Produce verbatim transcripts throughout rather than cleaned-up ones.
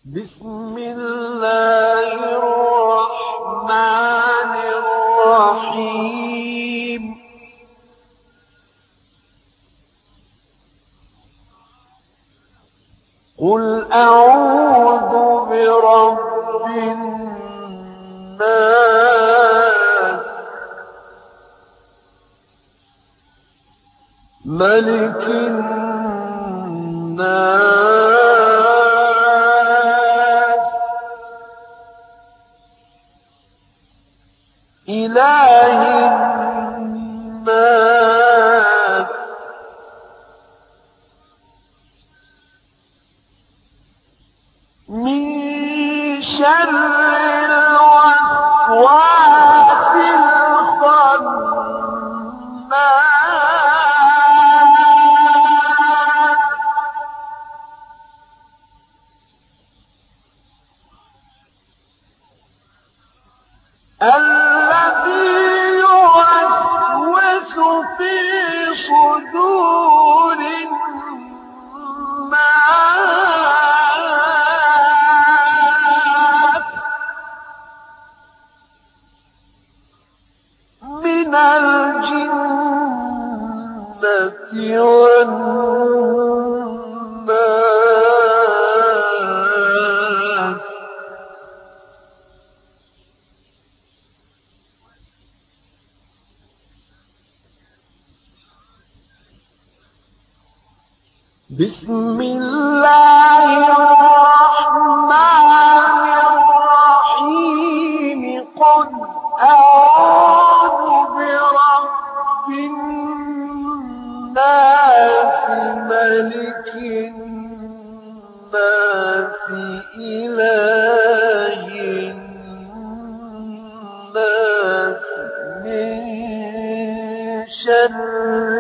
بسم الله الرحمن الرحيم قل أعوذ برب الناس ملك الناس إله الناس من شر الوسواس الخناس الذي يوسوس في صدور الناس من الجنة والناس بسم الله الرحمن الرحيم قل أعوذ برب الناس ملك الناس إله الناس من شر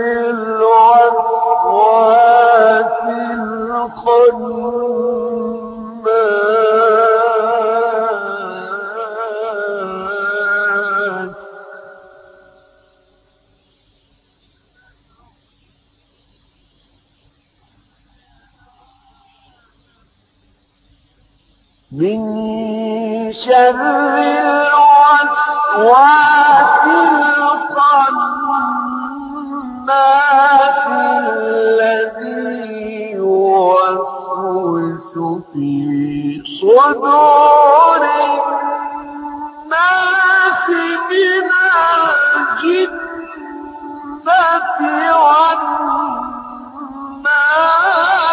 الوسواس الخناس من شر الوسواس الخناس الذي يوسوس في صدور الناس من الجنة والناس